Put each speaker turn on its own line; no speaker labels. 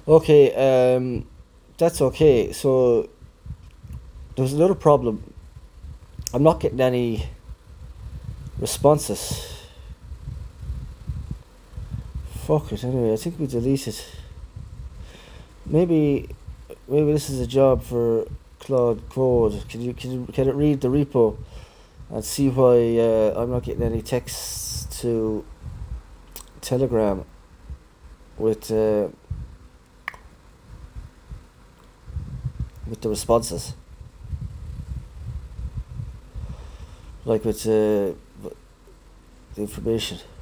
Okay, that's okay. So there's another problem. I'm not getting any responses. Fuck it. Anyway, I think we delete it. Maybe, maybe this is a job for Claude Code. Can it read the repo and see why I'm not getting any texts to Telegram with with the responses, like with the information.